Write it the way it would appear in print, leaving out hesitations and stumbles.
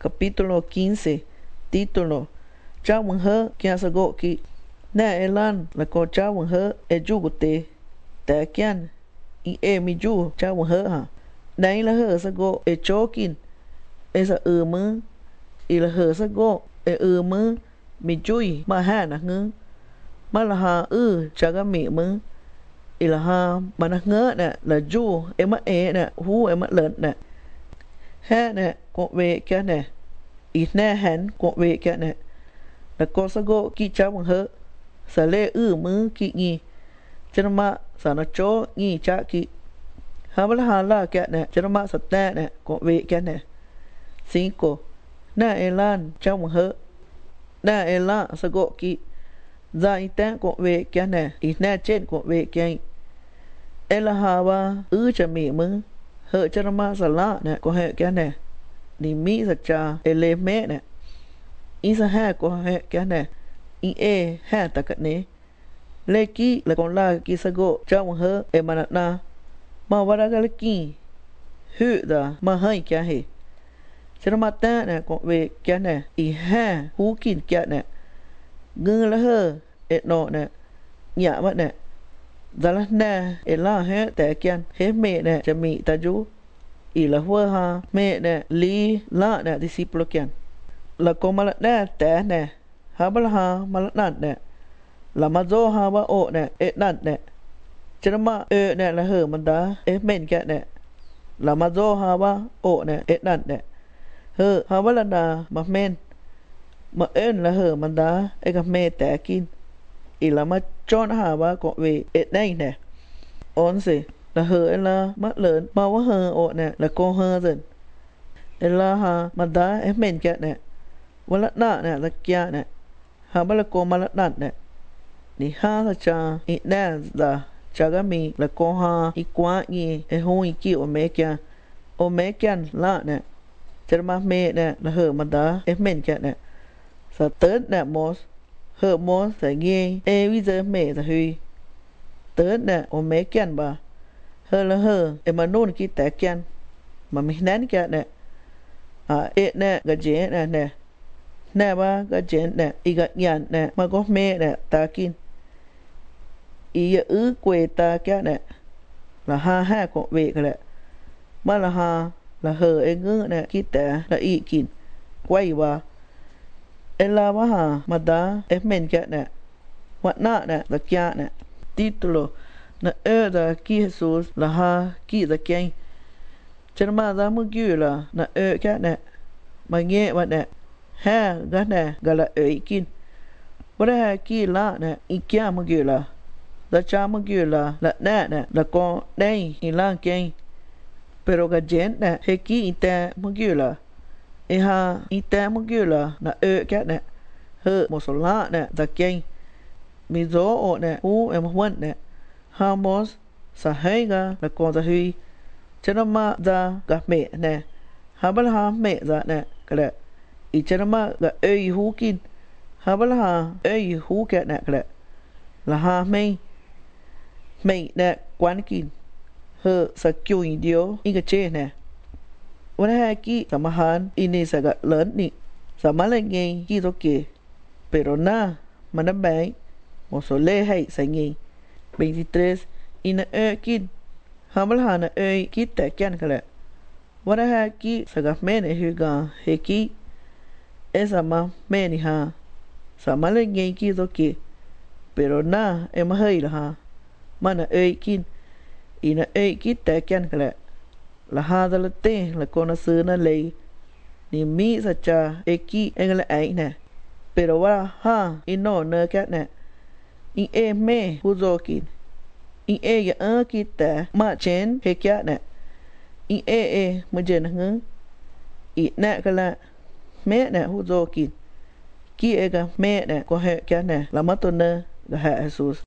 capítulo 15, título, Chawang he kiasago ki, na elan la ko chawang he e jugote, ta kian, I e mi ju chawang he ha, na la he sago e chokin, e sa mu, I la he sago e mu, mi jui ma ha na ngư, ma la ha chaga mi mu, I la ha ma na ngơ nè là ju e ma nè hu e ma lợn nè, ha nè ko ve kia nè, I na han ko ve kia nè, là ko sago ki chawang he, sa le mu ki ngi, chân ma sa na cho ngi cha ki, ha ma la ha la kia nè chân ma sa ta nè ko ve kia nè, cinco na elan chawang he, na ela sago ki za I ta ko ve kia nè, I na chen ko ve kia ela ha ba cha mi mu he chân ma sa la nè ko he kia nè, ni mi sa cha ele me nè, I sa ha ko he kia nè, I e ha ta ka ne, le ki la kon la ki sago chawang he e manana, ma wara ga ki hu da ma hai kia he, chân ma ta nè ko ve kia nè, I ha hu kin kia nè, ngư la he e no nè, nhả mất nè, da la na e la he ta kian he me nè cha mi ta ju, I la hua ha me nè li la nè discípulo kian, la ko ma la na ta nè, ha ba la ha ma la nan nè, la ma zo ha ba o nè e nan nè, chân ma nè la he man da e men kia nè, la ma zo ha ba o nè e nan nè, he ha ba la na ma men, ma la he man da e ka me ta kin, I la ma chon ha ba ko ve e nai nè, once la he la ma lợn ma wa he o nè la ko he dần, la ha ma da e men kia nè, wa la na nè la kia nè, ha ba la ko ma la nan nè, ni ha sa cha I na da cha ga mi la ko ha I kwa ngi e ho I ki o me kia la nè, chân ma me nè la he ma da e men kia nè, sa tớt nè mos he mos sa nghe e vi giờ me sa hui, tớt nè o me kia ba, he la he e ma nun ki ta kia, ma mi nan kia nè, e nè ga je nè nè, nè ba ga je nè, I ga nyan nè ma có me nè ta kin, I que ta kia nè, là ha ko ve ka lẹ, ma la ha là he e ngư nè ki ta là I kin, quay ba, e la ba ha ma da e men kia nè, wa na nè la kia nè, título na da ki Jesus la ha ki da kia, chân ma da mu gyu la na kia nè, ma nghe ba nè, ha ga nè ga la kin, wa da ha ki la nè I kia mu gyu la, da cha mu gyu la na nè la ko dai I la kia, pero ga jen nè he ki I ta mu gyu la, e ha I ta mu gyu la na kia nè, he mo so la nè da kia, mi zo o nè hu em wan nè, ha mos sa hai ga la ko da hui, chân ma da ga me nè, ha ba ha me da nè ka lẹ, I chân ma ga hu kin, ha ba ha hu kia nè ka lẹ, la ha me nè quan kin, he sa kyu dio I ga che nè, wa ha ki sa ma han ini sa ga lớn ni, sa ma le nghe ki to ke, pero na ma na bai, mo so le hay sa nghe, 23 ina kin, ha ba ha na ki ta kian ka lẹ, wa ha ki sa ga me ne hu ga he ki, esa ma me ni ha, sa ma le nghe ki to ke, pero na e ma hay la ha, ma na kin, ina ki ta kian ka lẹ, la ha da la te la ko na sư na le, ni mi sa cha e ki e ga la ai nè, pero wa ha I no nơ kia nè, I e me hu zo kin, I e ya ki ta ma chen he kia nè, I e ma jen ngư, I nè ka la me nè hu zo kin, ki e ga me nè ko he kia nè, la ma to nơ ga ha Jesus.